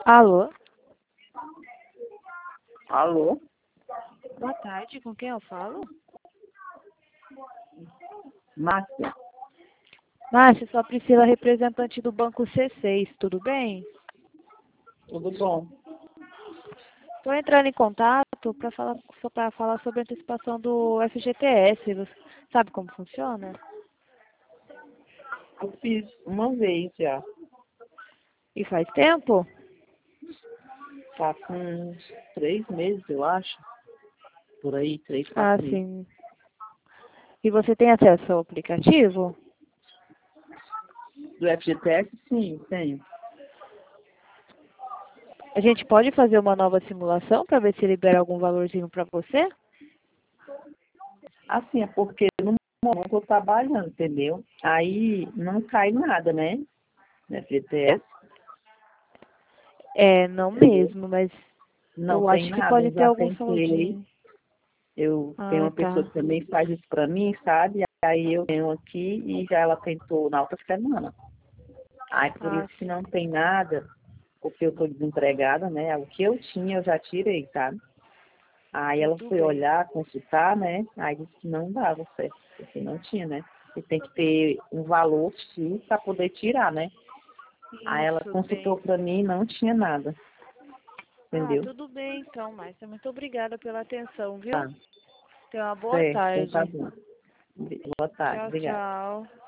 Alô? Alô? Boa tarde, com quem eu falo? Márcia? Márcia, sou a Priscila, representante do Banco C6, tudo bem? Tudo bom? Estou entrando em contato para falar sobre a antecipação do FGTS. Você sabe como funciona? Eu fiz uma vez já. E faz tempo? Tá com uns 3 meses, eu acho. Por aí, 3, Ah, 4 meses. sim. E você tem acesso ao aplicativo? Do FGTS, sim, tenho. A gente pode fazer uma nova simulação para ver se libera algum valorzinho para você? Assim, é porque no momento eu tô trabalhando, entendeu? Aí não cai nada, né? No FGTS, É, não entendeu? mesmo, mas Não eu tem acho que nada, eu pode ter já algum tentei. saldinho. Eu tenho Ah, uma pessoa tá. que também faz isso pra mim, sabe? Aí eu tenho aqui e já ela tentou na outra semana. Aí por Ah, isso que não tem nada, porque eu tô desempregada, né? O que eu tinha eu já tirei, sabe? Aí ela tudo foi bem. olhar, consultar, né? Aí disse que não dava certo, porque não tinha, né? Você tem que ter um valor X para poder tirar, né? Aí ela Isso, consultou tem. para mim e não tinha nada, Ah, entendeu? tudo bem então, Márcia. Muito obrigada pela atenção, Tá, viu? Tenha uma boa certo, então tá tarde. bom. Boa tarde, Tchau, obrigada. tchau.